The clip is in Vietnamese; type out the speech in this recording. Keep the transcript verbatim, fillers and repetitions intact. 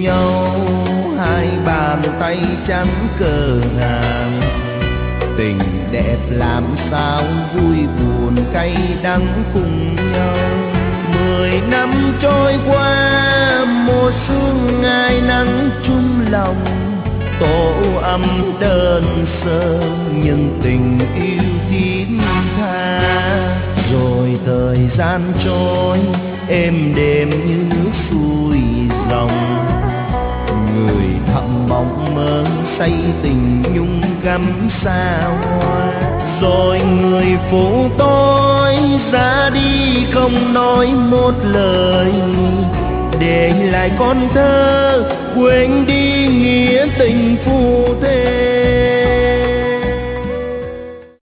nhau, hai bàn tay trắng cờ ngàn. Tình đẹp làm sao vui buồn cay đắng cùng nhau. Mười năm trôi qua, mùa xuân ngày nắng chung lòng. Tổ ấm đơn sơ nhưng tình yêu thiết tha. Rồi thời gian trôi êm đềm như nước xuôi dòng. Người thầm mộng mơ say tình nhung gắm xa hoa. Rồi người phụ tôi ra đi không nói một lời, để lại con thơ quên đi nghĩa tình phu thê.